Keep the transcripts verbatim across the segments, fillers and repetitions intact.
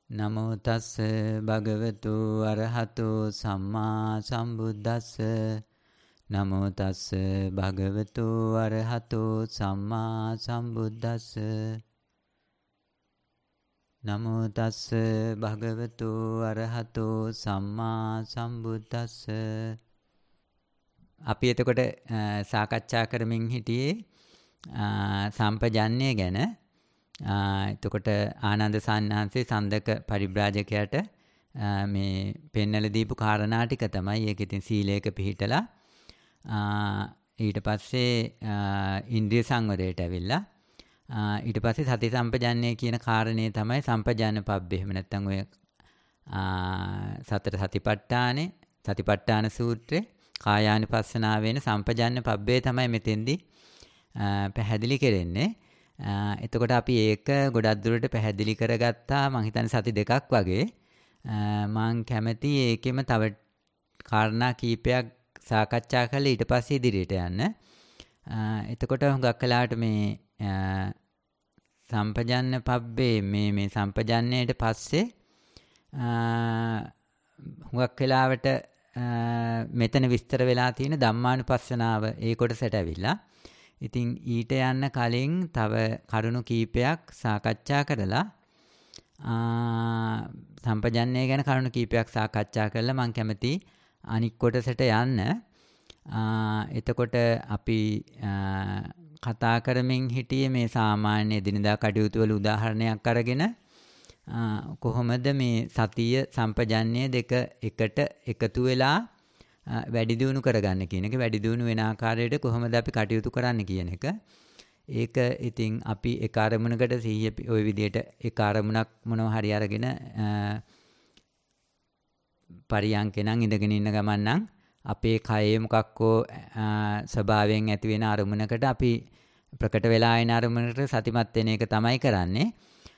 නමෝ තස්ස භගවතු අරහතෝ සම්මා සම්බුද්දස්ස නමෝ තස්ස භගවතු අරහතෝ සම්මා සම්බුද්දස්ස නමෝ තස්ස භගවතු අරහතෝ සම්මා සම්බුද්දස්ස. අපි එතකොට සාකච්ඡා කරමින් හිටියේ සම්පජන්ණය ගැන. එතකොට ආනන්ද සාන්නාංශේ සන්දක පරිබ්‍රාජකයාට මේ පෙන්නල දීපු කාරණා ටික තමයි. ඒක ඉතින් සීලයක පිහිටලා ඊට පස්සේ ඉන්ද්‍රිය සංවරයට ඇවිල්ලා ඊට පස්සේ සති සම්පජන්ණය කියන කාරණේ තමයි සම්පජාන පබ්බේ. එහෙම නැත්නම් ඔය සතර සතිපට්ඨානේ සතිපට්ඨාන සූත්‍රේ කායානුපස්සනාව වෙන සම්පජාන පබ්බේ තමයි මෙතෙන්දී පැහැදිලි කරන්නේ. එතකොට අපි ඒක ගොඩක් දුරට පැහැදිලි කරගත්තා. මං හිතන්නේ සති දෙකක් වගේ. මං කැමති ඒකෙම තව කාරණා කීපයක් සාකච්ඡා කරලා ඊට පස්සේ ඉදිරියට යන්න. එතකොට හුඟක් වෙලාවට මේ සම්පජන්න පබ්බේ මේ මේ සම්පජන්නයට පස්සේ හුඟක් වෙලාවට මෙතන විස්තර වෙලා තියෙන ධම්මානුපස්සනාව ඒ කොටසට ඇවිල්ලා. ඉතින් ඊට යන්න කලින් තව කරුණු කීපයක් සාකච්ඡා කරලා සම්පජන්ණය ගැන කරුණු කීපයක් සාකච්ඡා කරලා මම කැමති අනික් කොටසට යන්න. එතකොට අපි කතා කරමින් හිටියේ මේ සාමාන්‍ය දිනදා කටයුතු වල උදාහරණයක් අරගෙන කොහොමද මේ සතිය සම්පජන්ණය දෙක එකට එකතු වෙලා වැඩි දියුණු කරගන්න කියන එක. වැඩි දියුණු වෙන ආකාරයට කොහොමද අපි කටයුතු කරන්න කියන එක. ඒක ඉතින් අපි එක අරමුණකට සිහිය ওই විදිහට එක අරමුණක් මොනවා හරි අරගෙන පරියන්කේ නම් ඉඳගෙන ඉන්න ගමන් නම් අපේ කයේ මොකක්කෝ ස්වභාවයෙන් ඇති වෙන අරමුණකට අපි ප්‍රකට වෙලා එන අරමුණකට සතිමත් වෙන එක තමයි කරන්නේ.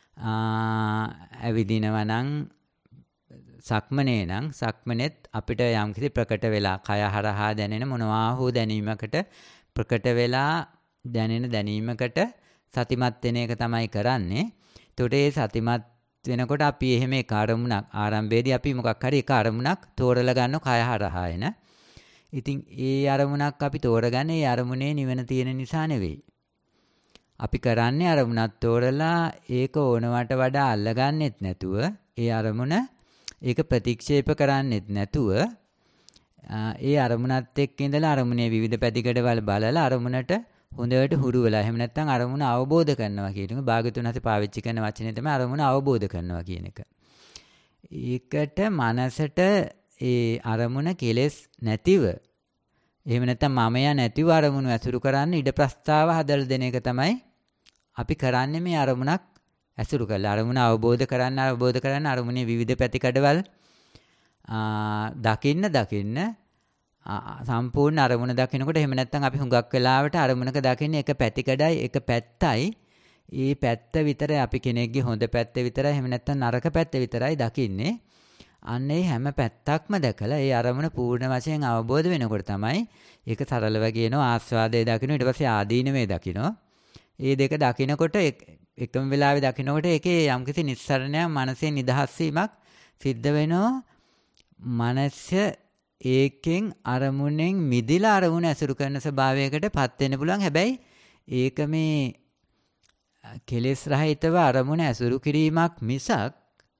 ඇවිදිනවා නම් සක්මනේ නම් සක්මනේත් අපිට යම්කිසි ප්‍රකට වෙලා කය හරහා දැනෙන මොනවා හෝ දැනීමකට ප්‍රකට වෙලා දැනෙන දැනීමකට සතිමත් වෙන එක තමයි කරන්නේ. ඒතකොට ඒ සතිමත් වෙනකොට අපි එහෙම එක අරමුණක් ආරම්භයේදී අපි මොකක් හරි එක අරමුණක් තෝරලා ගන්න කය හරහා එන. ඉතින් ඒ අරමුණක් අපි තෝරගන්නේ ඒ අරමුණේ නිවන තියෙන නිසා නෙවෙයි. අපි කරන්නේ අරමුණක් තෝරලා ඒක ඕනවට වඩා අල්ලගන්නෙත් නැතුව ඒ අරමුණ ඒක ප්‍රතික්ෂේප කරන්නෙත් නැතුව ඒ අරමුණත් එක්ක ඉඳලා අරමුණේ විවිධ පැතිකඩවල බලලා අරමුණට හොඳට හුරු වෙලා එහෙම නැත්නම් අරමුණ අවබෝධ කරනවා කියන එක භාග්‍යතුන් හසේ පාවිච්චි කරන වචනේ තමයි අරමුණ අවබෝධ කරනවා කියන එක. ඒකට මනසට ඒ අරමුණ කෙලෙස් නැතිව එහෙම නැත්නම් මමයා නැතිව අරමුණු ඇසුරු කරන්න ඉඩ ප්‍රස්තාව හදලා දෙන එක තමයි අපි කරන්නේ මේ අරමුණක් ඇසුරු කරලා. අරමුණ අවබෝධ කරන්න අවබෝධ කරන්න අරමුණේ විවිධ පැතිකඩවල් දකින්න දකින්න සම්පූර්ණ අරමුණ දකිනකොට එහෙම නැත්නම් අපි හුඟක් වෙලාවට අරමුණක දකින්නේ එක පැතිකඩයි එක පැත්තයි. ඒ පැත්ත විතරයි අපි කෙනෙක්ගේ හොඳ පැත්ත විතරයි එහෙම නැත්නම් නරක පැත්ත විතරයි දකින්නේ. අන්න ඒ හැම පැත්තක්ම දැකලා ඒ අරමුණ පූර්ණ වශයෙන් අවබෝධ වෙනකොට තමයි ඒක සරලව කියනවා ආස්වාදයේ දකින්න ඊට පස්සේ ආදීනවේ දකින්න. ඒ දෙක දකිනකොට එකම වෙලාවේ දකින්නකොට ඒකේ යම්කිසි නිස්සරණයක් මනසේ නිදහස් වීමක් සිද්ධ වෙනවා. මනස ඒකෙන් අරමුණෙන් මිදිලා අරමුණ ඇසුරු කරන ස්වභාවයකටපත් වෙන්න පුළුවන්. හැබැයි ඒක මේ කෙලෙස් රහිතව අරමුණ ඇසුරු කිරීමක් මිසක්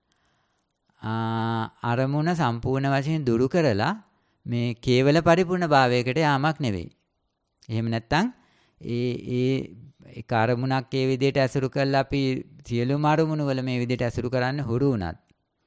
අරමුණ සම්පූර්ණ වශයෙන් දුරු කරලා මේ කේවල පරිපූර්ණ භාවයකට යාමක් නෙවෙයි. එහෙම නැත්නම් ඒ ඒ ඒක අරමුණක් ඒ විදිහට ඇසුරු කරලා අපි සියලුම අරමුණු වල මේ විදිහට ඇසුරු කරන්න හුරු වුණත්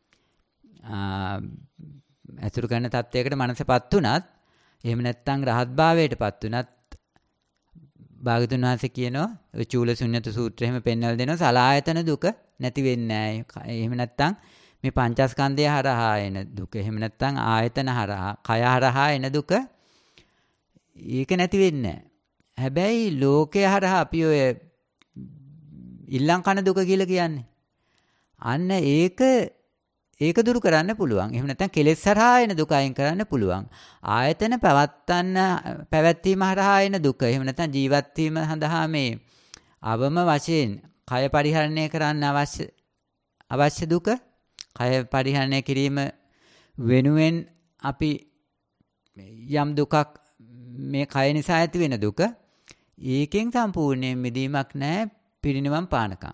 ඇසුරු කරන තත්වයකට මනසපත් උනත් එහෙම නැත්නම් රහත් භාවයටපත් උනත් භාගතුන් වහන්සේ කියනවා ඔය චූල ශුන්්‍යත සූත්‍රය එහෙම පෙන්වලා දෙනවා සලායතන දුක නැති වෙන්නේ නැහැ. එහෙම නැත්නම් මේ පංචස්කන්ධය හරහා එන දුක එහෙම නැත්නම් ආයතන හරහා කය හරහා එන දුක ඒක නැති වෙන්නේ නැහැ. හැබැයි ලෝකය හරහා අපි ඔය ඉල්ලම් කන දුක කියලා කියන්නේ. අන්න ඒක ඒක දුරු කරන්න පුළුවන්. එහෙම නැත්නම් කෙලෙස් හරහා එන දුක අයින් කරන්න පුළුවන්. ආයතන පවත්තන්න පැවැත්වීම හරහා එන දුක. එහෙම නැත්නම් ජීවත් වීම සඳහා මේ අවම වශයෙන් කය පරිහරණය කරන්න අවශ්‍ය අවශ්‍ය දුක කය පරිහරණය කිරීම වෙනුවෙන් අපි යම් දුකක් මේ කය නිසා ඇති වෙන දුක ඒකෙන් සම්පූර්ණයෙන් මිදීමක් නැහැ පිරිනිවන් පානකම්.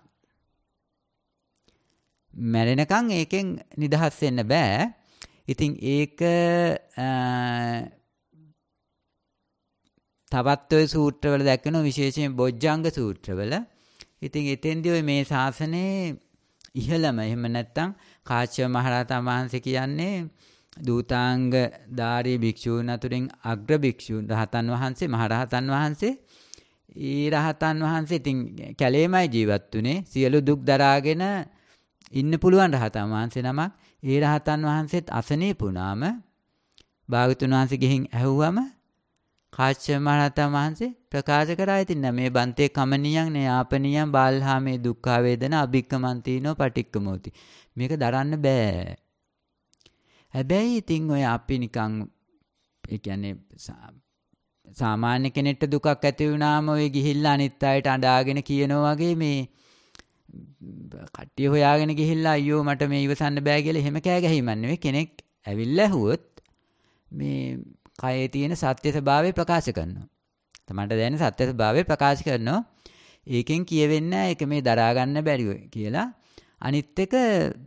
මැරෙනකම් ඒකෙන් නිදහස් වෙන්න බෑ. ඉතින් ඒක තවත් ඔය සූත්‍රවල දැක්වෙන විශේෂයෙන් බොජ්ජංග සූත්‍රවල. ඉතින් එතෙන්දී ඔය මේ ශාසනයේ ඉහළම එහෙම නැත්නම් කාශ්‍යප මහරහතන් වහන්සේ කියන්නේ දූතාංග ධාරී භික්ෂූන් අතුරින් අග්‍ර භික්ෂූන් රහතන් වහන්සේ මහරහතන් වහන්සේ. ඒ රහතන් වහන්සේ ඉතින් කැලේමයි ජීවත් වුනේ. සියලු දුක් දරාගෙන ඉන්න පුළුවන් රහතන් වහන්සේ නමක්. ඒ රහතන් වහන්සේත් අසනීප වුණාම භාගතුන් වහන්සේ ගිහින් ඇහුවම කාශ්‍යප මහරහතන් වහන්සේ ප්‍රකාශ කරා ඉතින් මේ බන්තේ කමනියන් නේ ආපනියන් බාල්හා මේ දුක්ඛ වේදනා අභික්කමන්තිනෝ පටික්කමෝති. මේක දරන්න බෑ. හැබැයි ඉතින් ඔය අපි නිකන් ඒ කියන්නේ සාමාන්‍ය කෙනෙක්ට දුකක් ඇති වුණාම ඔය ගිහිල්ලා අනිත් අයට අඬාගෙන කියනවා වගේ මේ කට්ටිය හොයාගෙන ගිහිල්ලා අයියෝ මට මේ ඉවසන්න බෑ කියලා එහෙම කෑ ගැහිමක් නෙවෙයි. කෙනෙක් ඇවිල්ලා ඇහුවොත් මේ කයේ තියෙන සත්‍ය ස්වභාවය ප්‍රකාශ කරනවා. තමන්ට දැනෙන සත්‍ය ස්වභාවය ප්‍රකාශ කරනවා. ඒකෙන් කියවෙන්නේ ඒක මේ දරා ගන්න බැරිව කියලා. අනිත් එක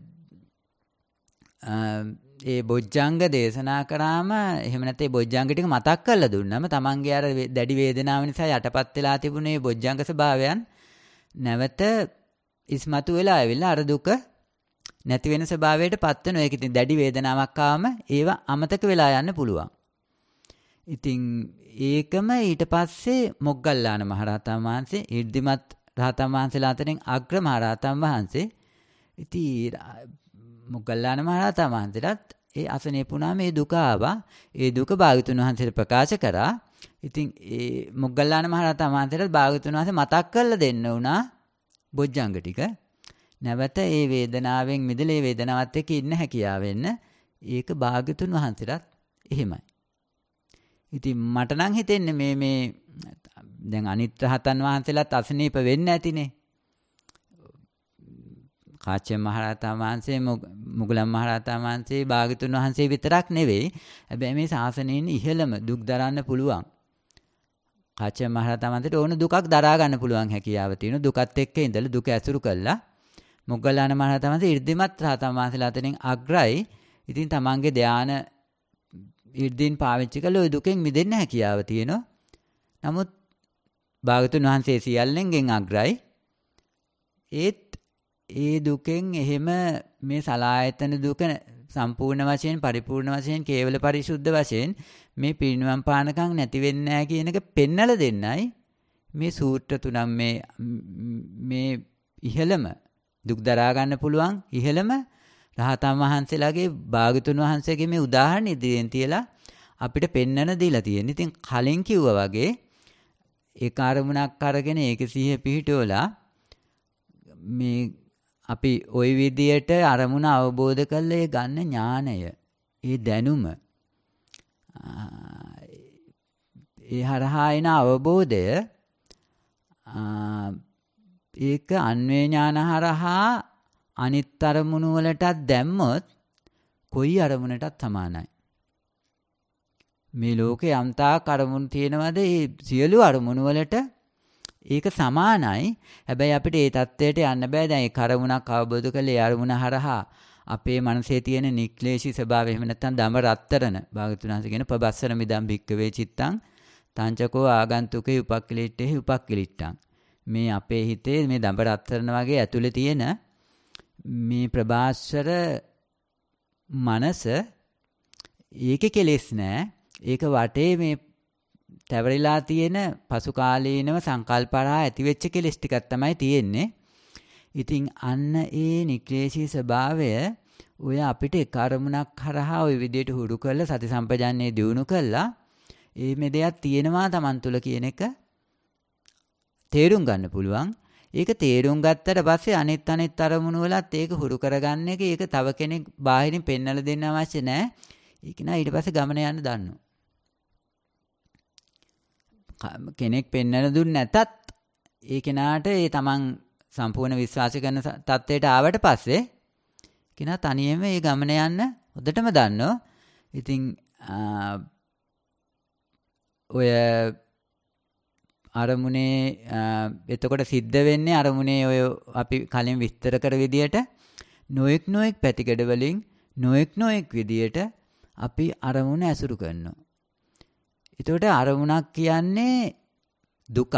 ඒ බොජ්ජංග දේශනා කරාම එහෙම නැත්නම් ඒ බොජ්ජංග ටික මතක් කරලා දුන්නාම තමන්ගේ අර දැඩි වේදනාව නිසා යටපත් වෙලා තිබුණේ බොජ්ජංග ස්වභාවයන් නැවත ඉස්මතු වෙලා ආවිලා අර දුක නැති වෙන ස්වභාවයට පත් වෙනවා. ඒක ඉතින් දැඩි වේදනාවක් ආවම ඒව අමතක වෙලා යන්න පුළුවන්. ඉතින් ඒකම ඊට පස්සේ මොග්ගල්ලාන මහරහතන් වහන්සේ ඊර්ධිමත් රහතන් වහන්සේලා අතරින් අග්‍ර මහරහතන් වහන්සේ. ඉතින් මොග්ගල්ලාන මහරහතන් වහන්සේලාත් ඒ අසනීප වුණා මේ දුක ආවා. ඒ දුක භාග්‍යවතුන් වහන්සේට ප්‍රකාශ කරා. ඉතින් ඒ මොග්ගල්ලාන මහරහතන් වහන්සේට භාග්‍යවතුන් වහන්සේ මතක් කරලා දෙන්න උනා බොජ්ජංග ටික. නැවත ඒ වේදනාවෙන් මිදලා ඒ වේදනාවත් එක්ක ඉන්න හැකියාව වෙන්න. ඒක භාග්‍යවතුන් වහන්සේටත් එහෙමයි. ඉතින් මට නම් හිතෙන්නේ මේ මේ දැන් අනිත් රහතන් වහන්සේලාත් අසනීප වෙන්න ඇතිනේ. කාශ්‍යප මහරහතන් වහන්සේ මුගලන් මහරහතන් වහන්සේ භාග්‍යවතුන් වහන්සේ විතරක් නෙවෙයි. හැබැයි මේ ශාසනයෙන් ඉහළම දුක් දරන්න පුළුවන්. කාශ්‍යප මහරහතන් වහන්සේට ඕන දුකක් දරා ගන්න පුළුවන් හැකියාව තියෙනවා. දුකත් එක්ක ඉඳලා දුක ඇසුරු කළා. මොග්ගල්ලාන මහරහතන් වහන්සේ ඉර්ධිමත් රහතන් වහන්සේලා අතරින් අග්‍රයි. ඉතින් තමන්ගේ ධානය ඉර්ධින් පාවිච්චි කළා ওই දුකෙන් මිදෙන්න හැකියාව තියෙනවා. නමුත් භාග්‍යවතුන් වහන්සේ සියල්ලෙන්ගෙන් අග්‍රයි. ඒත් ඒ දුකෙන් එහෙම මේ සලායතන දුක සම්පූර්ණ වශයෙන් පරිපූර්ණ වශයෙන් කේවල පරිසුද්ධ වශයෙන් මේ පිරිනිවන් පානකම් නැති වෙන්නේ නැහැ කියන එක පෙන්නලා දෙන්නයි මේ සූත්‍ර තුනක් මේ මේ ඉහළම දුක් දරා ගන්න පුළුවන් ඉහළම රහතන් වහන්සේලාගේ භාග්‍යවතුන් වහන්සේගේ මේ උදාහරණ ඉදිරියෙන් තියලා අපිට පෙන්නන දීලා තියෙනවා. ඉතින් කලින් කිව්වා වගේ ඒ කාර්මුණක් අරගෙන ඒක සිහිය පිහිටවලා මේ අපි ওই විදියට අරමුණ අවබෝධ කරලා ඒ ගන්න ඥානය, ඒ දැනුම, ඒ හරහා එන අවබෝධය ඒක අන්වේ ඥාන හරහා අනිත් අරමුණු වලටත් දැම්මොත් කොයි අරමුණටත් සමානයි. මේ ලෝකේ යම්තාක් අරමුණු තියෙනවද ඒ සියලු අරමුණු වලට ඒක සමානයි. හැබැයි අපිට ඒ தත්වයට යන්න බෑ. දැන් ඒ අරමුණක් අවබෝධ කරලා ඒ අරමුණ හරහා අපේ මනසේ තියෙන නික්ලේශී ස්වභාවය එහෙම නැත්නම් දම රත්තරන භාගතුනාස කියන පබස්සර මිදම් භික්කවේ චිත්තං තංචකෝ ආගන්තුකේ උපක්ඛලිට්ඨේ උපක්ඛලිට්ඨං. මේ අපේ හිතේ මේ දම රත්තරන වගේ ඇතුලේ තියෙන මේ ප්‍රභාස්වර මනස ඒකේ කෙලෙස් නෑ. ඒක වටේ මේ තැවරිලා තියෙන පසු කාලීනව සංකල්පරා ඇති වෙච්ච කෙලෙස් ටිකක් තමයි තියෙන්නේ. ඉතින් අන්න ඒ නික්ලේශී ස්වභාවය ඔය අපිට ඒ කර්මුණක් හරහා ওই විදිහට හුරු කරලා සති සම්පජාන්නේ දියුණු කළා ඒ මේ දෙයක් තියෙනවා Taman තුල කියන එක තේරුම් ගන්න පුළුවන්. ඒක තේරුම් ගත්තට පස්සේ අනිත් අනිත් අරමුණු වලත් ඒක හුරු කරගන්න එක ඒක තව කෙනෙක් බාහිරින් පෙන්වලා දෙන්න අවශ්‍ය නැහැ. ඒක නා ඊට පස්සේ ගමන යන්න දන්නවා. කෙනෙක් පෙන්වලා දුන්නේ නැතත් ඒ කෙනාට ඒ තමන් සම්පූර්ණ විශ්වාස කරන තත්ත්වයට ආවට පස්සේ කෙනා තනියම මේ ගමන යන්න හොඳටම දන්නවා. ඉතින් ඔය අරමුණේ එතකොට සිද්ධ වෙන්නේ අරමුණේ ඔය අපි කලින් විස්තර කර විදියට නොඑක් නොඑක් පැතිකඩ වලින් නොඑක් නොඑක් විදියට අපි අරමුණ ඇසුරු කරනවා. එතකොට අරමුණක් කියන්නේ දුකක්.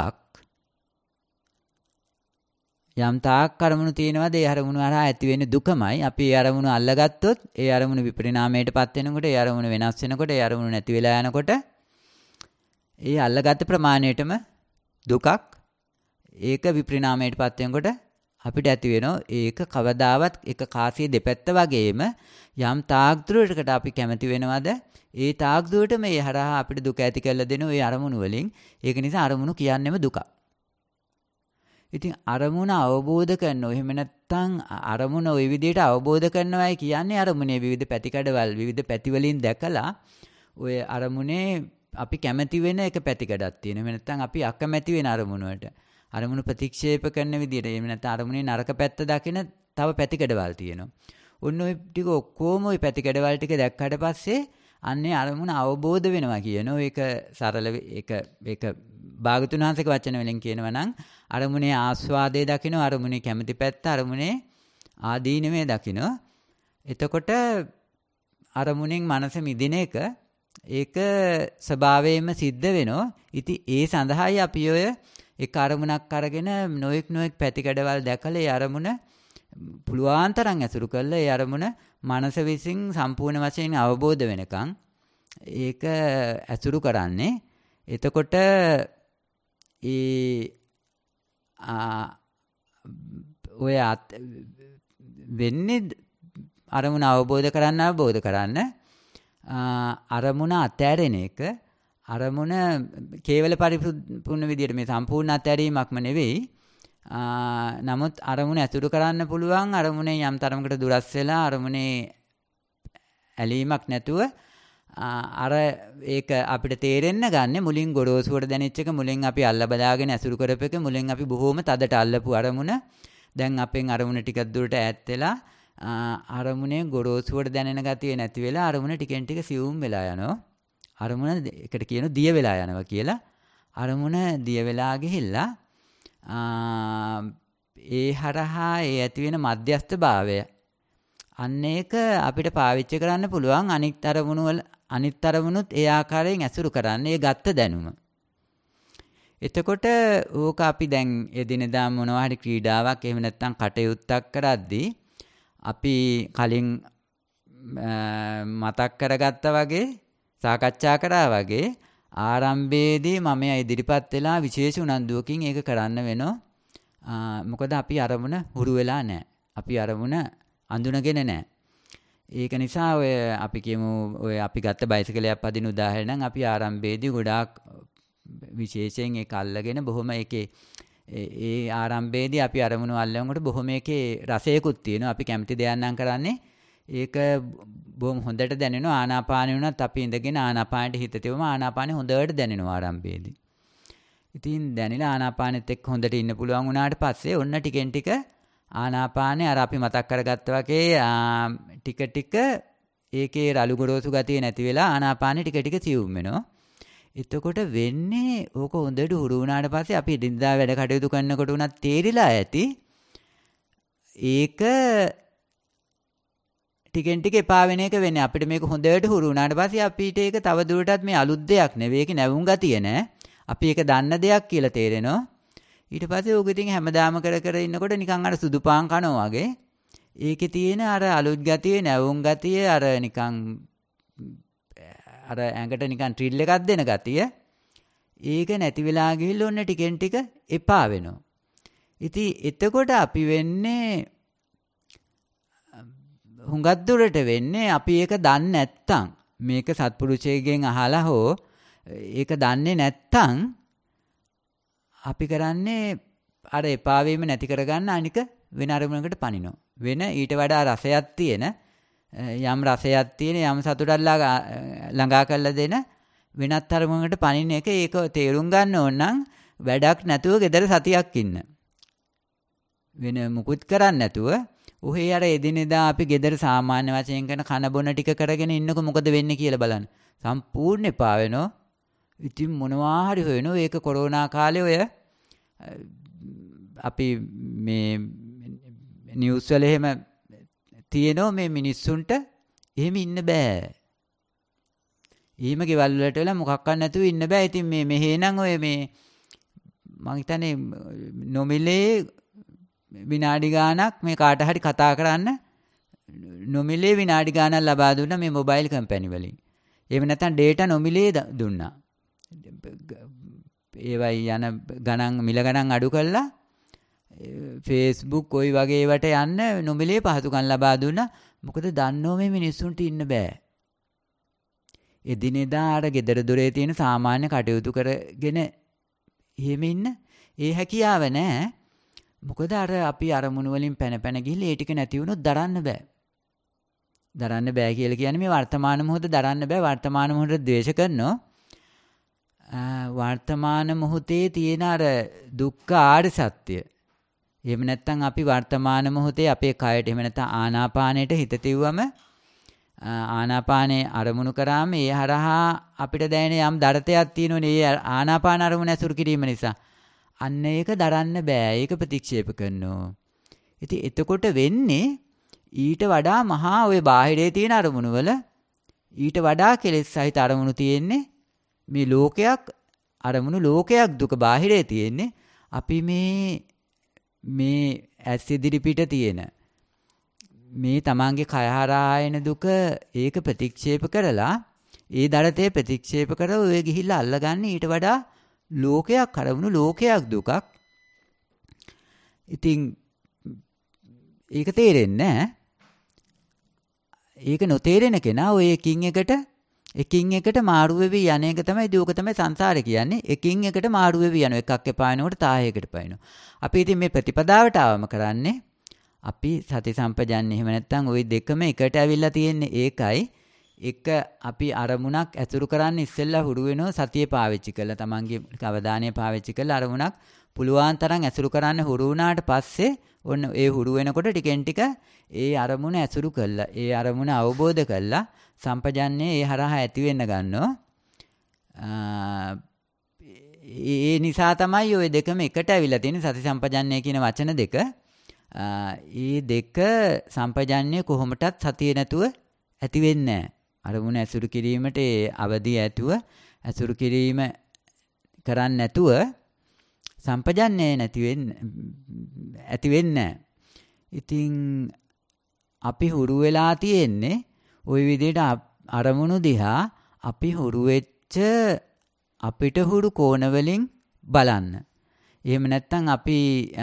යම් තාක් අරමුණු තියෙනවාද ඒ අරමුණු හරහා ඇති වෙන්නේ දුකමයි. අපි ඒ අරමුණු අල්ලගත්තොත් ඒ අරමුණු විපරිණාමයටපත් වෙනකොට ඒ අරමුණු වෙනස් වෙනකොට ඒ අරමුණු නැති වෙලා යනකොට ඒ අල්ලගත්ත ප්‍රමාණයටම දුකක් ඒක විපරිණාමයටපත් වෙනකොට අපිට ඇති වෙනවා ඒක කවදාවත් එක කාසිය දෙපැත්ත වගේම යම් තාක් දුරකට අපි කැමති වෙනවද ඒ තාක් දුරට මේ හරහා අපිට දුක ඇති කරලා දෙන ওই අරමුණු වලින් ඒක නිසා අරමුණු කියන්නේම දුක. ඉතින් අරමුණ අවබෝධ කරනවා එහෙම නැත්නම් අරමුණ ওই විදිහට අවබෝධ කරනවායි කියන්නේ අරමුණේ විවිධ පැතිකඩවල් විවිධ පැති වලින් දැකලා ඔය අරමුණේ අපි කැමති වෙන එක පැතිකඩක් තියෙනවා. එහෙම නැත්නම් අපි අකමැති වෙන අරමුණ වලට අරමුණු ප්‍රතික්ෂේප කරන විදිහට එහෙම නැත්නම් අරමුණේ නරක පැත්ත දකින තව පැතිකඩවල් තියෙනවා. ඔන්න ඔය ටික ඔක්කොම ඔය පැතිකඩවල් ටික දැක්කට පස්සේ අන්නේ අරමුණ අවබෝධ වෙනවා කියනවා. ඒක සරල ඒක ඒක භාගතුන් වහන්සේගේ වචන වලින් කියනවා නම් අරමුණේ ආස්වාදයේ දකින්න අරමුණේ කැමැති පැත්ත අරමුණේ ආදීනමේ දකින්න. එතකොට අරමුණෙන් මනස මිදින එක ඒක ස්වභාවයෙන්ම සිද්ධ වෙනවා. ඉතින් ඒ සඳහායි අපි ඔය එක අරමුණක් අරගෙන නොඑක් නොඑක් පැතිකඩවල් දැකලා ඒ අරමුණ පුළුවන් තරම් ඇසුරු කරලා ඒ අරමුණ මනස විසින් සම්පූර්ණ වශයෙන් අවබෝධ වෙනකන් ඒක ඇසුරු කරන්නේ. එතකොට ඒ ඔය වෙන්නේ අරමුණ අවබෝධ කරන්න අවබෝධ කරන්න අරමුණ අතෑරෙන එක අරමුණ කේවල පරිපූර්ණ විදියට මේ සම්පූර්ණ අතෑරීමක්ම නෙවෙයි. නමුත් අරමුණ ඇසුරු කරන්න පුළුවන් අරමුණේ යම් තරමකට දුරස් වෙලා අරමුණේ ඇලීමක් නැතුව අර ඒක අපිට තේරෙන්න ගන්න මුලින් ගොරෝසුවට දැනෙච්ච එක මුලින් අපි අල්ල බදාගෙන ඇසුරු කරපු එක මුලින් අපි බොහොම තදට අල්ලපු අරමුණ දැන් අපෙන් අරමුණ ටිකක් දුරට ඈත් වෙලා අරමුණේ ගොරෝසුවට දැනෙන ගතිය නැති වෙලා අරමුණ ටිකෙන් ටික සියුම් වෙලා යනවා. අරමුණ එකට කියනවා දිය වෙලා යනවා කියලා. අරමුණ දිය වෙලා ගිහිල්ලා ඒ හරහා ඒ ඇති වෙන මධ්‍යස්ථ භාවය අන්න ඒක අපිට පාවිච්චි කරන්න පුළුවන් අනිත් අරමුණු වල අනිත් අරමුණුත් ඒ ආකාරයෙන් ඇසුරු කරන්න ඒ ගත්ත දැනුම. එතකොට ඕක අපි දැන් එදිනෙදා මොනවා හරි ක්‍රීඩාවක් එහෙම නැත්නම් කටයුත්තක් කරද්දී අපි කලින් මතක් කරගත්තා වගේ සාකච්ඡා කරා වගේ ආරම්භයේදී මම ඉදිරිපත් වෙලා විශේෂ උනන්දුවකින් ඒක කරන්න වෙනවා. මොකද අපි අරමුණ හුරු වෙලා නැහැ. අපි අරමුණ අඳුනගෙන නැහැ. ඒක නිසා ඔය අපි කියමු ඔය අපි ගත්ත බයිසිකලයක් පදින උදාහරණයක් අපි ආරම්භයේදී ගොඩාක් විශේෂයෙන් ඒක අල්ලගෙන බොහොම ඒකේ ඒ ආරම්භයේදී අපි අරමුණු අල්ලනකොට බොහොම ඒකේ රසයකුත් තියෙනවා. අපි කැමති දෙයක් නම් කරන්නේ ඒක බොහොම හොඳට දැනෙනවා. ආනාපානෙ වුණත් අපි ඉඳගෙන ආනාපානෙට හිත තියවම ආනාපානෙ හොඳට දැනෙනවා ආරම්භයේදී. ඉතින් දැනෙලා ආනාපානෙත් එක්ක හොඳට ඉන්න පුළුවන් වුණාට පස්සේ ඔන්න ටිකෙන් ටික ආනාපානෙ අර අපි මතක් කරගත්තා වගේ ටික ටික ඒකේ රළු ගොරෝසු ගතිය නැති වෙලා ආනාපානෙ ටික ටික සියුම් වෙනවා. එතකොට වෙන්නේ ඕක හොඳට හුරු වුණාට පස්සේ අපි දිනදා වැඩ කටයුතු කරනකොට උනත් තේරිලා ඇති ඒක ටිකෙන් ටික එපා වෙන එක වෙන්නේ. අපිට මේක හොඳට හුරු වුණාට පස්සේ අපිට ඒක තව දුරටත් මේ අලුත් දෙයක් නෙවෙයි. ඒක නැවුම් ගතිය නෑ. අපි ඒක දන්න දෙයක් කියලා තේරෙනවා. ඊට පස්සේ ඕක ඉතින් හැමදාම කර කර ඉන්නකොට නිකන් අර සුදු පාන් කනවා වගේ. ඒකේ තියෙන අර අලුත් ගතිය, නැවුම් ගතිය, අර නිකන් අර ඇඟට නිකන් ට්‍රිල් එකක් දෙන ගතිය. ඒක නැති වෙලා ගිහිල්ලා ඔන්න ටිකෙන් ටික එපා වෙනවා. ඉතින් එතකොට අපි වෙන්නේ හුඟක් දුරට වෙන්නේ අපි ඒක දන්නේ නැත්තම් මේක සත්පුරුෂයෙක්ගෙන් අහලා හෝ ඒක දන්නේ නැත්තම් අපි කරන්නේ අර එපා වීම නැති කරගන්න අනික වෙන අරමුණකට පනිනවා. වෙන ඊට වඩා රසයක් තියෙන යම් රසයක් තියෙන යම් සතුටක් ළඟා කරලා දෙන වෙනත් අරමුණකට පනින එක ඒක තේරුම් ගන්න ඕන නම් වැඩක් නැතුව ගෙදර සතියක් ඉන්න. වෙන මුකුත් කරන්නේ නැතුව ඔහේ අර එදිනෙදා අපි ගෙදර සාමාන්‍ය වශයෙන් කරන කන බොන ටික කරගෙන ඉන්නකො මොකද වෙන්නේ කියලා බලන්න. සම්පූර්ණ එපා වෙනවා. ඉතින් මොනවා හරි හොයනවා. ඒක කොරෝනා කාලේ ඔය අපි මේ නිවුස් වල එහෙම තියෙනවා මේ මිනිස්සුන්ට එහෙම ඉන්න බෑ. එහෙම ගෙවල් වලට වෙලා මොකක් කරන්න නැතුව ඉන්න බෑ. ඉතින් මේ මෙහෙ නම් ඔය මේ මං හිතන්නේ නොමිලේ විනාඩි ගාණක් මේ කාට හරි කතා කරන්න නොමිලේ විනාඩි ගාණක් ලබා දුන්නා මේ මොබයිල් කම්පැනි වලින්. එහෙම නැත්නම් ඩේටා නොමිලේ දුන්නා. ඒවයි යන ගණන් මිල ගණන් අඩු කළා Facebook ඔය වගේ ඒවට යන්න නොමිලේ පහසුකම් ලබා දුන්නා. මොකද දන්නෝ මේ මිනිස්සුන්ට ඉන්න බෑ. එදිනෙදා අර ගෙදර දොරේ තියෙන සාමාන්‍ය කටයුතු කරගෙන එහෙම ඉන්න ඒ හැකියාව නැහැ. මොකද අර අපි අරමුණු වලින් පැන පැන ගිහිල්ලා ඒ ටික නැති වුණොත් දරන්න බෑ. දරන්න බෑ කියලා කියන්නේ මේ වර්තමාන මොහොත දරන්න බෑ. වර්තමාන මොහොතට ද්වේෂ කරනවා. වර්තමාන මොහොතේ තියෙන අර දුක්ඛ ආර්ය සත්‍ය. එහෙම නැත්නම් අපි වර්තමාන මොහොතේ අපේ කයට එහෙම නැත්නම් ආනාපානයට හිත තියුවම ආනාපානේ අරමුණු කරාම ඒ හරහා අපිට දැනෙන යම් දරතයක් තියෙනවනේ ඒ ආනාපාන අරමුණ ඇසුරු කිරීම නිසා. අන්න ඒක දරන්න බෑ. ඒක ප්‍රතික්ෂේප කරනවා. ඉතින් එතකොට වෙන්නේ ඊට වඩා මහා ওই බාහිරේ තියෙන අරමුණු වල ඊට වඩා කෙලෙස් සහිත අරමුණු තියෙන්නේ මේ ලෝකයක් අරමුණු ලෝකයක් දුක බාහිරේ තියෙන්නේ අපි මේ මේ ඇස් ඉදිරි පිට තියෙන මේ තමන්ගේ කය හරහා එන දුක ඒක ප්‍රතික්ෂේප කරලා ඒ දරතේ ප්‍රතික්ෂේප කරලා ඔය ගිහිල්ලා අල්ලගන්න ඊට වඩා ලෝකයක් අරමුණු ලෝකයක් දුකක්. ඉතින් ඒක තේරෙන්නේ නැහැ. ඒක නොතේරෙන කෙනා ඔය එකින් එකට එකින් එකට මාරු වෙවි යන එක තමයි දුක තමයි සංසාරේ කියන්නේ. එකින් එකට මාරු වෙවි යන එකක් එපා වෙනකොට තාහයකට පයින්නවා. අපි ඉතින් මේ ප්‍රතිපදාවට ආවම කරන්නේ අපි සති සම්පජන්ණය එහෙම නැත්නම් ওই දෙකම එකට ඇවිල්ලා තියෙන්නේ ඒකයි. එක අපි අරමුණක් ඇසුරු කරන්න ඉස්සෙල්ලා හුරු වෙනවා සතිය පාවිච්චි කරලා තමන්ගේ අවධානය පාවිච්චි කරලා අරමුණක් පුළුවන් තරම් ඇසුරු කරන්න හුරු වුණාට පස්සේ ඔන්න ඒ හුරු වෙනකොට ටිකෙන් ටික ඒ අරමුණ ඇසුරු කළා ඒ අරමුණ අවබෝධ කළා සම්පජන්ණය ඒ හරහා ඇති වෙන්න ගන්නවා. ඒ නිසා තමයි ওই දෙකම එකට ඇවිල්ලා තියෙන්නේ සති සම්පජන්ණය කියන වචන දෙක. ඒ දෙක සම්පජන්ණය කොහොමටත් සතිය නැතුව ඇති වෙන්නේ නැහැ. අරමුණ ඇසුරු කිරීමට ඒ අවදිය ඇතුව ඇසුරු කිරීම කරන්නේ නැතුව සම්පජන්ණය නැති වෙන්නේ ඇති වෙන්නේ නැහැ. ඉතින් අපි හුරු වෙලා තියෙන්නේ ওই විදිහට අරමුණු දිහා අපි හුරු වෙච්ච අපිට හුරු කෝණ වලින් බලන්න. එහෙම නැත්නම් අපි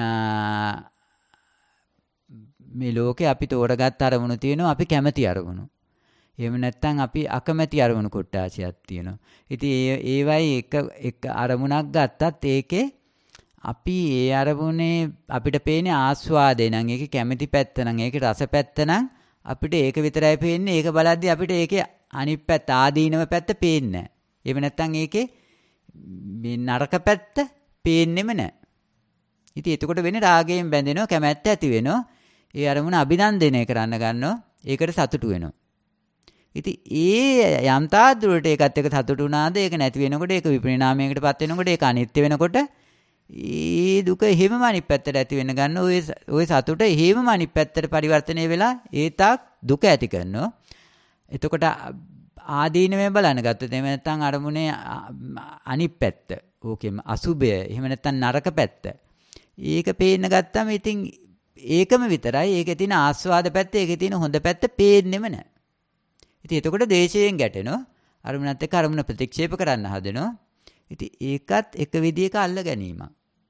මේ ලෝකේ අපි තෝරගත්ත අරමුණු තියෙනවා අපි කැමති අරමුණු. එහෙම නැත්නම් අපි අකමැති අරමුණු කොටාසියක් තියෙනවා. ඉතින් ඒ ඒවයි එක එක අරමුණක් ගත්තත් ඒකේ අපි ඒ අරමුණේ අපිට පේන්නේ ආස්වාදේ නම් ඒකේ කැමැති පැත්ත නම් ඒකේ රස පැත්ත නම් අපිට ඒක විතරයි පේන්නේ. ඒක බලද්දී අපිට ඒකේ අනිත් පැත්ත ආදීනව පැත්ත පේන්නේ නැහැ. එහෙම නැත්නම් ඒකේ මේ නරක පැත්ත පේන්නෙම නැහැ. ඉතින් එතකොට වෙන්නේ රාගයෙන් බැඳෙනවා කැමැත්ත ඇති වෙනවා. ඒ අරමුණ අභිනන්දනය කරන්න ගන්නවා. ඒකට සතුටු වෙනවා. ඉතින් ඒ යම්තා දුරට ඒකත් එක්ක සතුටු වුණාද ඒක නැති වෙනකොට ඒක විපරිණාමයකටපත් වෙනකොට ඒක අනිත්‍ය වෙනකොට ඒ දුක එහෙමම අනිත් පැත්තට ඇති වෙන ගන්න ඔය ඔය සතුට එහෙමම අනිත් පැත්තට පරිවර්තනය වෙලා ඒ තාක් දුක ඇති කරනවා. එතකොට ආදීනමේ බලන්න ගත්තොත් එහෙම නැත්නම් අරමුණේ අනිත් පැත්ත ඕකෙම අසුබය එහෙම නැත්නම් නරක පැත්ත ඒක පේන්න ගත්තම ඉතින් ඒකම විතරයි ඒකේ තියෙන ආස්වාද පැත්ත ඒකේ තියෙන හොඳ පැත්ත පේන්නෙම නැහැ. ඉතින් එතකොට දේශයෙන් ගැටෙනවා. අරමුණත් එක්ක අරමුණ ප්‍රතික්ෂේප කරන්න හදනවා. ඉතින් ඒකත් එක විදියක අල්ල ගැනීමක්.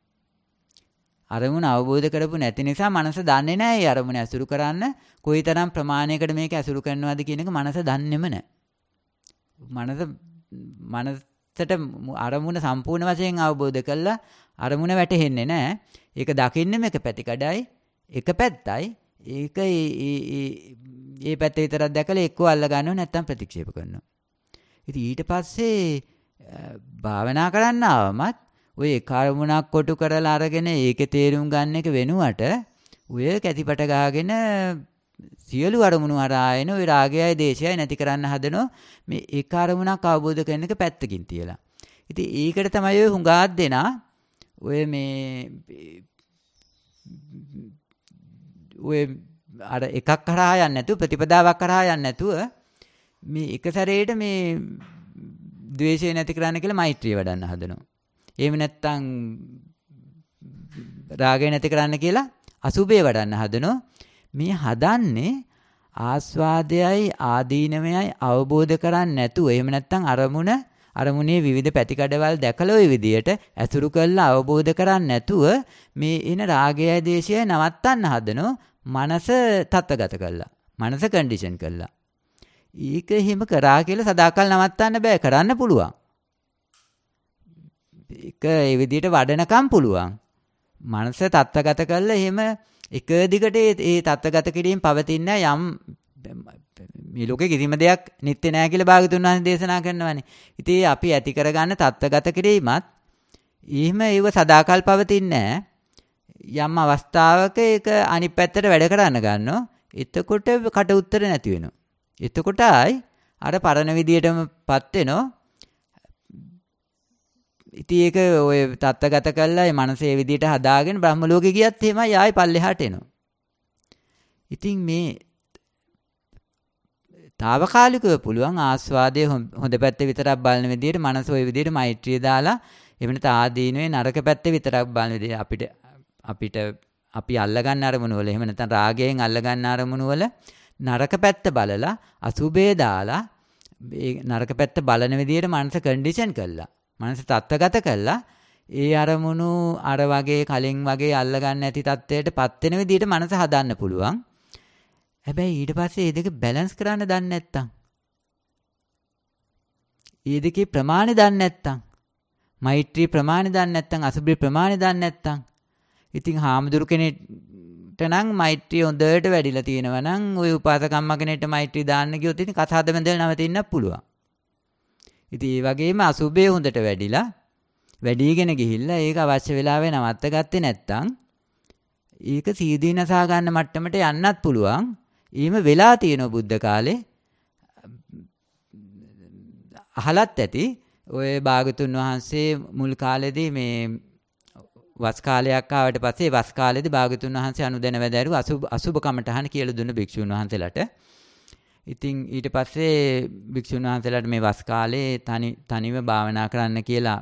අරමුණ අවබෝධ කරපු නැති නිසා මනස දන්නේ නැහැ මේ අරමුණ ඇසුරු කරන්න කොයිතරම් ප්‍රමාණයකට මේක ඇසුරු කරනවද කියන එක මනස දන්නේම නැහැ. මනස මනසට අරමුණ සම්පූර්ණ වශයෙන් අවබෝධ කළා අරමුණ වැටහෙන්නේ නැහැ. ඒක දකින්නෙම එක පැතිකඩයි එක පැත්තයි. ඒක ඒ පැත්ත විතරක් දැකලා එක්කෝ අල්ල ගන්නව නැත්නම් ප්‍රතික්ෂේප කරනවා. ඉතින් ඊට පස්සේ භාවනා කරන්න ආවමත් ඔය කාර්මුණක් කොටු කරලා අරගෙන ඒකේ තේරුම් ගන්න එක වෙනුවට ඔය කැතිපට ගහගෙන සියලු අරමුණු හරහා එන ඔය රාගයයි දේශයයි නැති කරන්න හදනෝ මේ එක අරමුණක් අවබෝධ කරන එක පැත්තකින් තියලා. ඉතින් ඒකට තමයි ඔය හුඟාක් දෙනා ඔය මේ ඔය අර එකක් කරා යන්නේ නැතුව ප්‍රතිපදාවක් කරා යන්නේ නැතුව මේ එක සැරේට මේ ද්වේෂය නැති කරන්න කියලා මෛත්‍රිය වඩන්න හදනවා. එහෙම නැත්නම් රාගය නැති කරන්න කියලා අසුභය වඩන්න හදනවා. මේ හදන්නේ ආස්වාදයයි ආදීනමයයි අවබෝධ කරන්නේ නැතුව එහෙම නැත්නම් අරමුණ අරමුණේ විවිධ පැතිකඩවල් දැකලා ওই විදියට ඇසුරු කරලා අවබෝධ කරන්නේ නැතුව මේ එන රාගයයි දේශයයි නවත්තන්න හදනවා. මනස තත්ත්වගත කළා. මනස කන්ඩිෂන් කළා. ඒක හිම කරා කියලා සදාකල් නවත්තන්න බෑ. කරන්න පුළුවන්. ඒක ඒ විදිහට වඩනකම් පුළුවන්. මනස තත්ත්වගත කළා එහෙම එක දිගට ඒ තත්ත්වගත කිරීම පවතින යම් මේ ලෝකේ කිසිම දෙයක් නිත්‍ය නෑ කියලා භාගතුන් වහන්සේ දේශනා කරනවානේ. ඉතින් අපි ඇති කරගන්න තත්ත්වගත කිරීමත් එහෙම ඒව සදාකල් පවතින්නේ නෑ. යම් අවස්ථාවක ඒක අනිත් පැත්තට වැඩ කරන්න ගන්නවා. එතකොට කට උත්තර නැති වෙනවා. එතකොට ආයි අර පරණ විදියටමපත් වෙනවා. ඉතින් ඒක ඔය තත්ත්වගත කළා ඒ මනස ඒ විදියට හදාගෙන බ්‍රහ්ම ලෝකෙ ගියත් එහෙමයි ආයි පල්ලෙහාට එනවා. ඉතින් මේ తాවකාලිකව පුළුවන් ආස්වාදයේ හොඳ පැත්ත විතරක් බලන විදියට මනස ওই විදියට මෛත්‍රිය දාලා එහෙම නැත්නම් ආදීනවේ නරක පැත්ත විතරක් බලන විදියට අපිට අපිට අපි අල්ලගන්න අරමුණු වල එහෙම නැත්නම් රාගයෙන් අල්ලගන්න අරමුණු වල නරක පැත්ත බලලා අසුබේ දාලා ඒ නරක පැත්ත බලන විදියට මනස කන්ඩිෂන් කළා. මනස තත්ත්වගත කළා. ඒ අරමුණු අර වගේ කලින් වගේ අල්ලගන්න නැති තත්ත්වයටපත් වෙන විදියට මනස හදන්න පුළුවන්. හැබැයි ඊට පස්සේ මේ දෙක බැලන්ස් කරන්න දන්නේ නැත්තම් මේ දෙකේ ප්‍රමාණය දන්නේ නැත්තම් මෛත්‍රී ප්‍රමාණය දන්නේ නැත්තම් අසුබේ ප්‍රමාණය දන්නේ නැත්තම් ඉතින් හාමුදුරු කෙනෙක්ට නම් මෛත්‍රිය හොඳට වැඩිලා තියෙනවා නම් ওই උපාසකම්ම කෙනෙක්ට මෛත්‍රී දාන්න ගියොත් ඉතින් කතාද බඳලා නවතින්නත් පුළුවන්. ඉතින් ඒ වගේම අසුබේ හොඳට වැඩිලා වැඩිගෙන ගිහිල්ලා ඒක අවශ්‍ය වෙලාවේ නවත්ත ගත්තේ නැත්තම් ඒක සීදීනසා ගන්න මට්ටමට යන්නත් පුළුවන්. ඊම වෙලා තියෙනවා බුද්ධ කාලේ. අහලත් ඇති ඔය භාගතුන් වහන්සේ මුල් කාලේදී මේ වස් කාලයක් ආවට පස්සේ වස් කාලේදී භාගතුන් වහන්සේ අනුදැන වැදෑරු අසුබ අසුබ කමටහන කියලා දුන්න භික්ෂුන් වහන්සේලාට. ඉතින් ඊට පස්සේ භික්ෂුන් වහන්සේලාට මේ වස් කාලේ තනි තනිව භාවනා කරන්න කියලා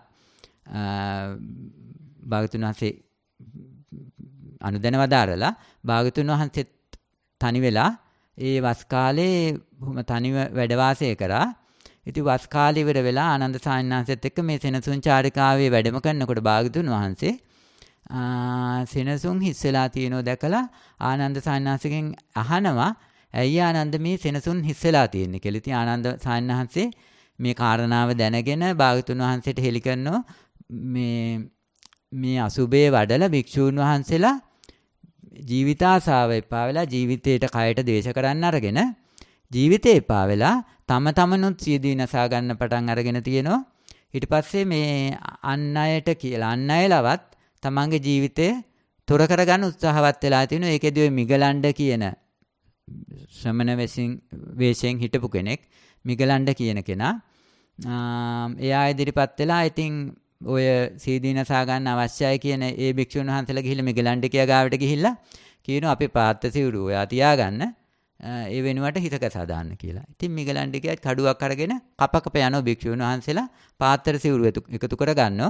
භාගතුන් වහන්සේ අනුදැන වදාරලා භාගතුන් වහන්සේත් තනි වෙලා ඒ වස් කාලේ බොහොම තනිව වැඩ වාසය කරා. ඉතින් වස් කාලේ ඉවර වෙලා ආනන්ද සාමිණාන්සෙත් එක්ක මේ සෙනසුන් චාරිකාවේ වැඩම කරනකොට භාගතුන් වහන්සේ සෙනසුන් හිස් වෙලා තියෙනෝ දැකලා ආනන්ද සාමිණාන්සගෙන් අහනවා ඇයි ආනන්ද මේ සෙනසුන් හිස් වෙලා තියෙන්නේ කියලා. ඉතින් ආනන්ද සාමිණාන්සේ මේ කාරණාව දැනගෙන භාගතුන් වහන්සේට හෙළි කරනවා මේ මේ අසුබේ වඩලා භික්ෂූන් වහන්සේලා ජීවිතාසාව එපා වෙලා ජීවිතේට කයට ද්වේෂ කරන්න අරගෙන ජීවිතේ එපා වෙලා තම තමනුත් සියදී නසා ගන්න පටන් අරගෙන තියෙනවා. ඊට පස්සේ මේ අන් අයට කියලා අන් අයලවත් තමන්ගේ ජීවිතය තොර කරගන්න උත්සාහවත් වෙලා තිනවා. ඒකෙදී ඔය මිගලණ්ඩ කියන ශ්‍රමණ වෙසින් වේශයෙන් හිටපු කෙනෙක් මිගලණ්ඩ කියන කෙනා එයා ඉදිරිපත් වෙලා ඉතින් ඔය සීදීනසා ගන්න අවශ්‍යයි කියන ඒ භික්ෂුන් වහන්සේලා ගිහිල්ලා මිගලණ්ඩිකයා ගාවට ගිහිල්ලා කියනවා අපි පාත්‍ර සිවුරු ඔයා තියාගන්න ඒ වෙනුවට හිතකස හදාන්න කියලා. ඉතින් මිගලණ්ඩිකයාත් කඩුවක් අරගෙන කප කප යනවා භික්ෂුන් වහන්සේලා පාත්‍ර සිවුරු එකතු කර ගන්නවා.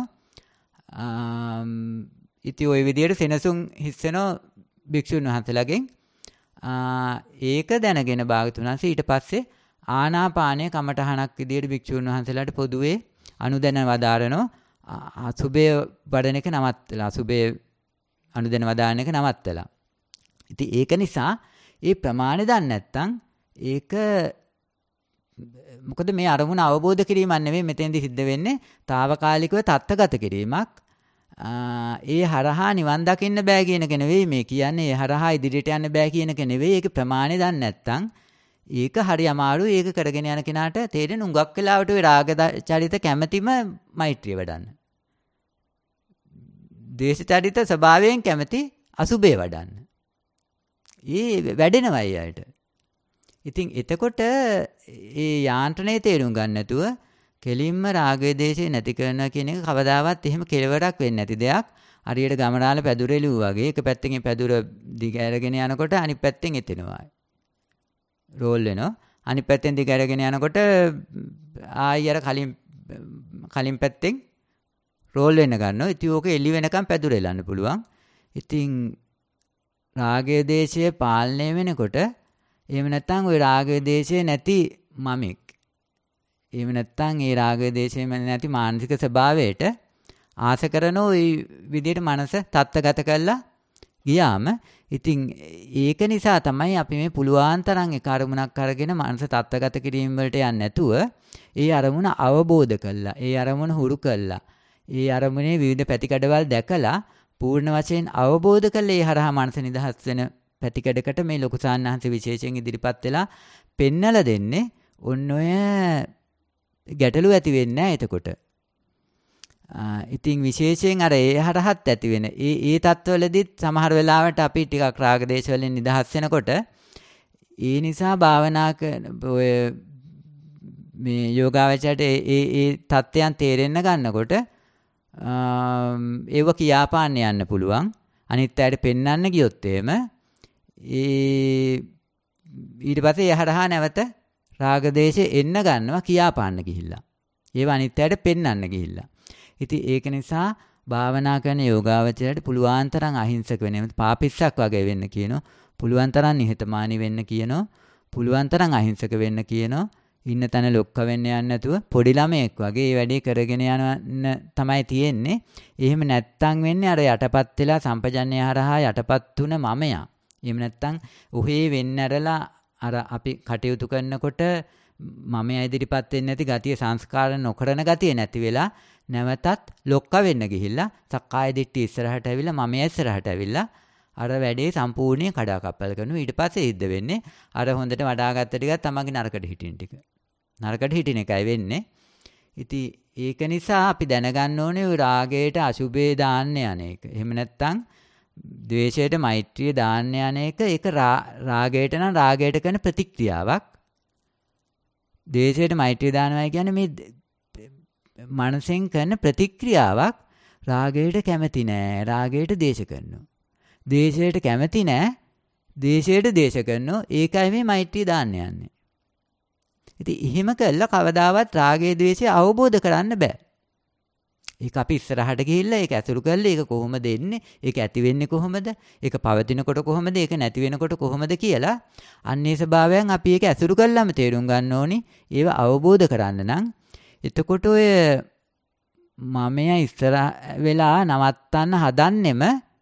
ඉතින් ওই විදියට සෙනසුන් හිස්සෙනවා භික්ෂුන් වහන්සේලාගෙන්. ඒක දැනගෙන භාගතුන් වහන්සේ ඊට පස්සේ ආනාපානය කමඨහනක් විදියට භික්ෂුන් වහන්සේලාට පොදුවේ අනුදැන වදාරනවා. අසුබේ වඩන එක නවත්තලා අසුබේ අනුදැන වදාන එක නවත්තලා. ඉතින් ඒක නිසා ඒ ප්‍රමාණය දන්නේ නැත්නම් ඒක මොකද මේ අරමුණ අවබෝධ කිරීමක් නෙවෙයි මෙතෙන්දී සිද්ධ වෙන්නේ తాවකාලිකව තත්ත්වගත කිරීමක්. ඒ හරහා නිවන් දකින්න බෑ කියන එක නෙවෙයි මේ කියන්නේ. ඒ හරහා ඉදිරියට යන්න බෑ කියන එක නෙවෙයි. ඒක ප්‍රමාණය දන්නේ නැත්නම් ඒක හරි අමාරුයි. ඒක කරගෙන යන කෙනාට තේරෙන උඟක් වෙලාවට ওই රාග චරිත කැමැතිම මෛත්‍රිය වඩන්න. ද්වේෂ චරිත ස්වභාවයෙන් කැමැති අසුබේ වඩන්න. ඒ වැඩෙනවා අයට. ඉතින් එතකොට ඒ යාන්ත්‍රණයේ තේරුම් ගන්න නැතුව කෙලින්ම රාගය දේශේ නැති කරනවා කියන එක කවදාවත් එහෙම කෙලවරක් වෙන්නේ නැති දෙයක්. හරියට ගමරාල පැදුරෙලු වගේ එක පැත්තකින් පැදුර දිග ඇරගෙන යනකොට අනිත් පැත්තෙන් එතෙනවා. රෝල් වෙනවා. අනිත් පැත්තෙන් දිග ඇරගෙන යනකොට ආයෙ අර කලින් කලින් පැත්තෙන් රෝල් වෙන්න ගන්නවා. ඉතින් ඕක එළි වෙනකම් පැදුර එලන්න පුළුවන්. ඉතින් රාගය දේශය පාලනය වෙනකොට එහෙම නැත්නම් ওই රාගය දේශය නැති මමෙක්. එහෙම නැත්නම් ඒ රාගය දේශය නැති මානසික ස්වභාවයට ආස කරන ওই විදිහට මනස තත්ත්වගත කරලා ගියාම ඉතින් ඒක නිසා තමයි අපි මේ පුළුවන් තරම් ඒ අරමුණක් අරගෙන මනස තත්ත්වගත කිරීම වලට යන්නේ නැතුව ඒ අරමුණ අවබෝධ කරලා ඒ අරමුණ හුරු කරලා ඒ අරමුණේ විවිධ පැතිකඩවල් දැකලා පූර්ණ වශයෙන් අවබෝධ කරලා ඒ හරහා මනස නිදහස් වෙන පැතිකඩකට මේ ලොකු සාන්නහන්සේ විශේෂයෙන් ඉදිරිපත් වෙලා පෙන්නලා දෙන්නේ ඔන්න ඔය ගැටලු ඇති වෙන්නේ නැහැ එතකොට. ඉතින් විශේෂයෙන් අර ඒ හරහත් ඇති වෙන ඒ ඒ තත්ත්වවලදීත් සමහර වෙලාවට අපි ටිකක් රාග දේශ වලින් නිදහස් වෙනකොට ඒ නිසා භාවනා කරන ඔය මේ යෝගාවචරයට ඒ ඒ ඒ தත්ත්වයන් තේරෙන්න ගන්නකොට ඒව කියාපාන්න යන්න පුළුවන්. අනිත් අයට පෙන්වන්න ගියොත් එහෙම ඒ ඊට පස්සේ යහරහා නැවත රාග දේශේ එන්න ගන්නවා කියාපාන්න ගිහිල්ලා. ඒව අනිත් අයට පෙන්වන්න ගිහිල්ලා. ඉතින් ඒක නිසා භාවනා කරන යෝගාවචරයට පුළුවන් තරම් අහිංසක වෙන්න, පාපිස්සක් වගේ වෙන්න කියනවා. පුළුවන් තරම් නිහතමානී වෙන්න කියනවා. පුළුවන් තරම් අහිංසක වෙන්න කියනවා. ඉන්න තැන ලොක්ක වෙන්න යන්නේ නැතුව පොඩි ළමයෙක් වගේ මේ වැඩේ කරගෙන යන තමයි තියෙන්නේ. එහෙම නැත්තම් වෙන්නේ අර යටපත් වෙලා සම්පජන්ණය හරහා යටපත් තුන මමයා. එහෙම නැත්තම් ඔහේ වෙන්න ඇරලා අර අපි කටයුතු කරනකොට මමයා ඉදිරිපත් වෙන්නේ නැති ගතිය, සංස්කාර නොකරන ගතිය නැති වෙලා නැවතත් ලොක්ක වෙන්න ගිහිල්ලා සක්කාය දිට්ඨිය ඉස්සරහට ඇවිල්ලා මමයා ඉස්සරහට ඇවිල්ලා අර වැඩේ සම්පූර්ණයෙන් කඩාකප්පල් කරනවා. ඊට පස්සේ සිද්ධ වෙන්නේ අර හොඳට වඩාගත්ත ටිකත් තමන්ගේ නරකට හිටින ටික. නරකට හිටින එකයි වෙන්නේ. ඉතින් ඒක නිසා අපි දැනගන්න ඕනේ ඔය රාගයට අසුබේ දාන්න යන එක. එහෙම නැත්නම් ද්වේෂයට මෛත්‍රිය දාන්න යන එක ඒක රාගයට නම් රාගයට කරන ප්‍රතික්‍රියාවක්. ද්වේෂයට මෛත්‍රිය දානවා කියන්නේ මේ මනසෙන් කරන ප්‍රතික්‍රියාවක්. රාගයට කැමති නෑ, රාගයට දේශ කරනවා. දේශයට කැමති නෑ, දේශයට දේශ කරනවා. ඒකයි මේ මෛත්‍රිය දාන්න යන්නේ. ඉතින් එහෙම කළා කවදාවත් රාගයේ ද්වේෂය අවබෝධ කරන්න බෑ. ඒක අපි ඉස්සරහට ගිහිල්ලා ඒක ඇසුරු කරලා ඒක කොහොමද එන්නේ? ඒක ඇති වෙන්නේ කොහොමද? ඒක පවතිනකොට කොහොමද? ඒක නැති වෙනකොට කොහොමද කියලා අන්නේ ස්වභාවයන් අපි ඒක ඇසුරු කළාම තේරුම් ගන්න ඕනි. ඒව අවබෝධ කරන්න නම් එතකොට ඔය මමයා ඉස්සර වෙලා නවත්තන්න හදන්නෙම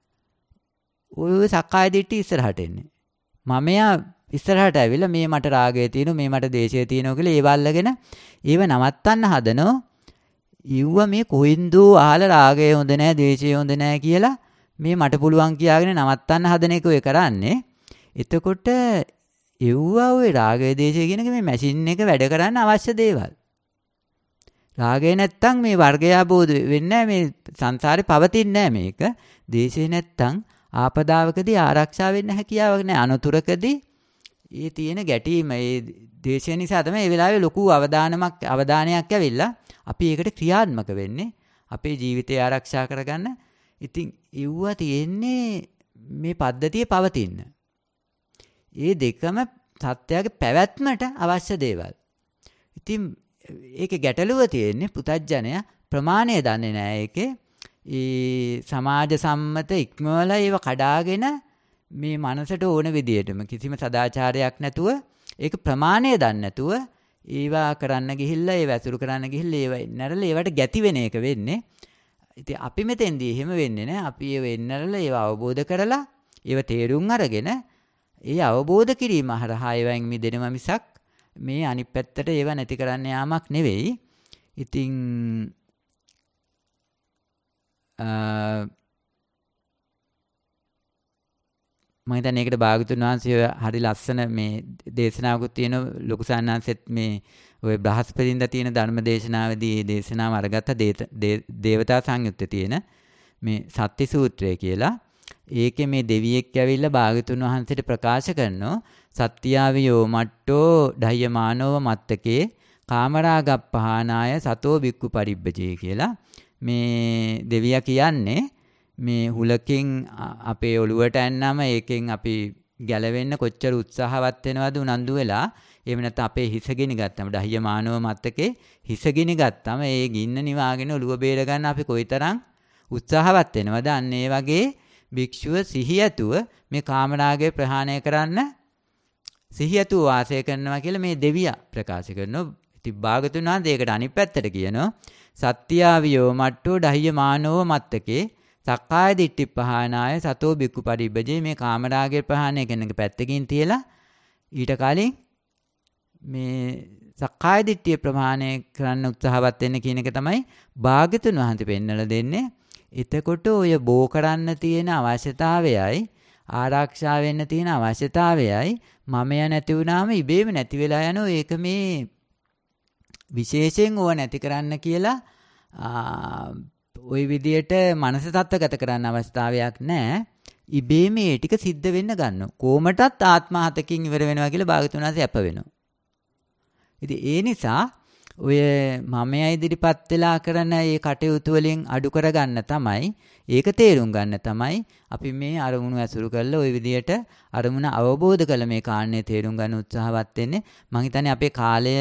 ඔය සක්කාය දිට්ඨිය ඉස්සරහට එන්නේ. මමයා ඉස්සරහට ඇවිල්ලා මේ මට රාගය තියෙනවා, මේ මට දේශය තියෙනවා කියලා ඒව අල්ලගෙන ඒව නවත්තන්න හදනෝ. ඉව්ව මේ කොහින්දෝ අහලා රාගය හොඳ නැහැ, දේශය හොඳ නැහැ කියලා මේ මට පුළුවන් කියාගෙන නවත්තන්න හදන එක ඔය කරන්නේ. එතකොට ඉව්ව ඔය රාගය දේශය කියන එක මේ මැෂින් එක වැඩ කරන්න අවශ්‍ය දේවල්. රාගය නැත්තම් මේ වර්ගය ආબોධ වෙන්නේ නැහැ, මේ සංසාරේ පවතින්නේ නැහැ මේක. දේශය නැත්තම් ආපදාවකදී ආරක්ෂා වෙන්න හැකියාවක් නැහැ. අනතුරකදී ඒ තියෙන ගැටීම, ඒ දේශය නිසා තමයි මේ වෙලාවේ ලොකු අවදානමක් අවධානයක් ඇවිල්ලා අපි ඒකට ක්‍රියාත්මක වෙන්නේ. අපේ ජීවිතය ආරක්ෂා කරගන්න. ඉතින් ඉව්වා තියෙන්නේ මේ පද්ධතිය පවතින්න. ඒ දෙකම සත්‍යයේ පැවැත්මට අවශ්‍ය දේවල්. ඉතින් ඒකේ ගැටලුව තියෙන්නේ පුතඥය ප්‍රමාණය දන්නේ නැහැ ඒකේ. ඒ සමාජ සම්මත ඉක්මවලා ඒව කඩාගෙන මේ මනසට ඕන විදියටම කිසිම සදාචාරයක් නැතුව ඒක ප්‍රමාණය දන්නේ නැතුව ඒවා කරන්න ගිහිල්ලා ඒව ඇසුරු කරන්න ගිහිල්ලා ඒව ඉන්නරලා ඒවට ගැති වෙන එක වෙන්නේ. ඉතින් අපි මෙතෙන්දී එහෙම වෙන්නේ නැහැ. අපි ඒව ඉන්නරලා ඒව අවබෝධ කරලා ඒව තේරුම් අරගෙන ඒ අවබෝධ කිරීම හරහා ඒවෙන් මිදෙනවා මිසක් මේ අනිත් පැත්තට ඒව නැති කරන්න යාමක් නෙවෙයි. ඉතින් මම හිතන්නේ ඒකට භාගතුන් වහන්සේ හරි ලස්සන මේ දේශනාවකුත් තියෙන ලොකු සාන්නාංශෙත් මේ ඔය බ්‍රහස්පතින්දා තියෙන ධර්ම දේශනාවේදී මේ දේශනාව අරගත්ත දේවතා සංයුත්තේ තියෙන මේ සත්‍ය සූත්‍රය කියලා. ඒකේ මේ දෙවියෙක් ඇවිල්ලා භාගතුන් වහන්සේට ප්‍රකාශ කරනවා සත්‍යාවියෝ මට්ටෝ ඩහ්‍යමානෝව මත්තකේ කාමරාගප්පහානාය සතෝ බික්කු පරිබ්බජේ කියලා. මේ දෙවියා කියන්නේ මේ හුලකින් අපේ ඔළුවට ඇන්නම ඒකෙන් අපි ගැලවෙන්න කොච්චර උත්සාහවත් වෙනවද උනන්දු වෙලා. එහෙම නැත්නම් අපේ හිස ගිනි ගත්තම ඩහ්‍යමානෝව මත්තකේ හිස ගිනි ගත්තම ඒ ගින්න නිවාගෙන ඔළුව බේර ගන්න අපි කොයිතරම් උත්සාහවත් වෙනවද. අන්න ඒ වගේ භික්ෂුව සිහියතුව මේ කාමරාගය ප්‍රහාණය කරන්න සිහියතුව වාසය කරනවා කියලා මේ දෙවියා ප්‍රකාශ කරනවා. ඉතින් භාගතුන් වහන්සේ ඒකට අනිත් පැත්තට කියනවා සත්‍යාවියෝ මට්ටෝ ඩහ්‍යමානෝව මත්තකේ සක්කාය දිට්ඨි පහනාය සතෝ බික්කු පරිබ්බජේ. මේ කාමරාගය ප්‍රහාණය කරන එක පැත්තකින් තියලා ඊට කලින් මේ සක්කාය දිට්ඨිය ප්‍රහාණය කරන්න උත්සාහවත් වෙන්න කියන එක තමයි භාගතුන් වහන්සේ පෙන්වලා දෙන්නේ. එතකොට ඔය බෝ කරන්න තියෙන අවශ්‍යතාවයයි ආරක්ෂා වෙන්න තියෙන අවශ්‍යතාවයයි මමය නැති වුණාම ඉබේම නැති වෙලා යනවා. ඒක මේ විශේෂයෙන් ඕව නැති කරන්න කියලා ওই විදියට මනස තත්ත්වගත කරන්න අවස්ථාවක් නැහැ. ඉබේම මේ ටික සිද්ධ වෙන්න ගන්නවා. කොමටත් ආත්මහතකින් ඉවර වෙනවා කියලා භාගතුන් වහන්සේ අප වෙනවා. ඉතින් ඒ නිසා ඔය මමයා ඉදිරිපත් වෙලා කරන මේ කටයුතු වලින් අඩු කරගන්න තමයි, ඒක තේරුම් ගන්න තමයි අපි මේ අරමුණු ඇසුරු කරලා ওই විදියට අරමුණ අවබෝධ කළ මේ කාරණේ තේරුම් ගන්න උත්සාහවත් වෙන්නේ. මම හිතන්නේ අපේ කාලය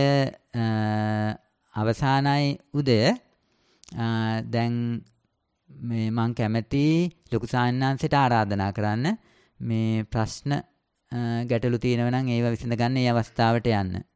අවසానයි උදය. දැන් මේ මම කැමති ලොකු සාන්නාංශයට ආරාධනා කරන්න මේ ප්‍රශ්න ගැටලු තියෙනවා නම් ඒව විසඳ ගන්න මේ අවස්ථාවට යන්න.